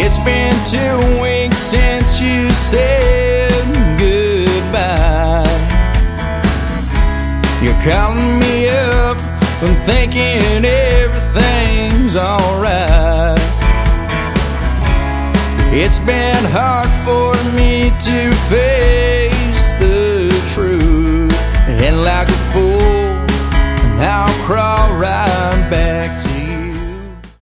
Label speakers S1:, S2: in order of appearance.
S1: It's been 2 weeks since you said goodbye. You're calling me up and thinking everything's alright. It's been hard for me to face